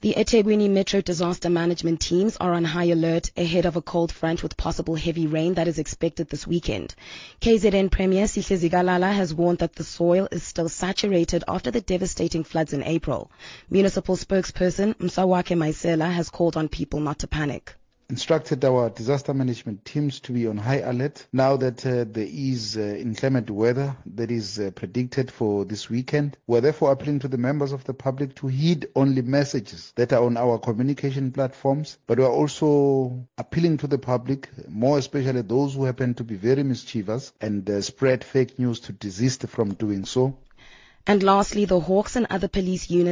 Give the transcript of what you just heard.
The eThekwini Metro disaster management teams are on high alert ahead of a cold front with possible heavy rain that is expected this weekend. KZN Premier Sihle Zikalala has warned that the soil is still saturated after the devastating floods in April. Municipal spokesperson Msawake Maisela has called on people not to panic. Instructed our disaster management teams to be on high alert now that there is inclement weather that is predicted for this weekend. We're therefore appealing to the members of the public to heed only messages that are on our communication platforms, but we're also appealing to the public, more especially those who happen to be very mischievous and spread fake news, to desist from doing so. And lastly, the Hawks and other police units